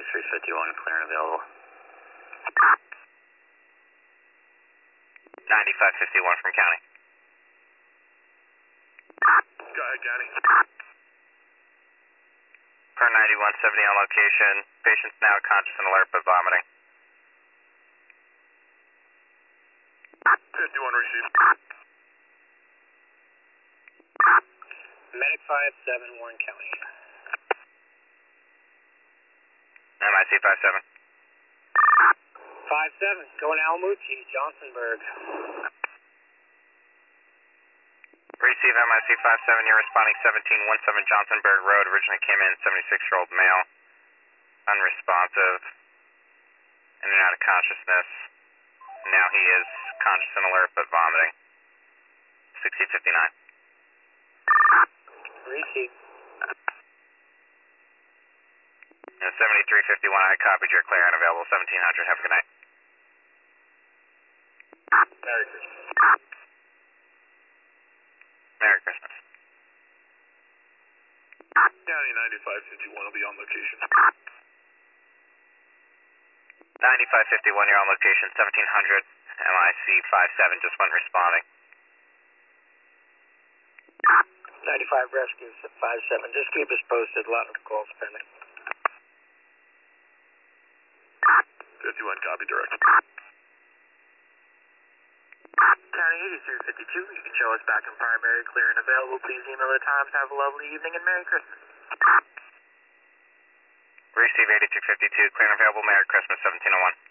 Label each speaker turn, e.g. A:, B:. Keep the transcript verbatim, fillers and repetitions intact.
A: eighty-three fifty-one, clear and available.
B: ninety-five fifty-one from county.
C: Go ahead, county.
B: Per ninety-one seventy on location. Patient's now conscious and alert but vomiting.
C: fifty-one received.
A: Medic five seven, Warren County.
B: M I C five seven.
A: five seven, going Alamuti, Johnsonburg.
B: Receive M I C five seven, you're responding seventeen seventeen Johnsonburg Road. Originally came in, seventy-six-year-old male. Unresponsive. In and out of consciousness. Now he is conscious and alert but vomiting. sixty fifty-nine.
A: Receive.
B: And seventy-three fifty-one, I copied your clear and available, seventeen hundred. Have a good night.
A: Merry Christmas.
B: Merry Christmas.
C: County ninety-five fifty-one will be on location.
B: ninety-five fifty-one, you're on location, seventeen hundred. M I C five seven just went responding.
A: ninety-five rescue five seven, just keep us posted, a lot of calls pending.
C: fifty-one, copy direct.
A: County eighty-three fifty-two, you can show us back in primary, clear and available. Please email the times. Have a lovely evening and Merry Christmas.
B: Receive eighty-two fifty-two, clear and available, Merry Christmas, seventeen oh one.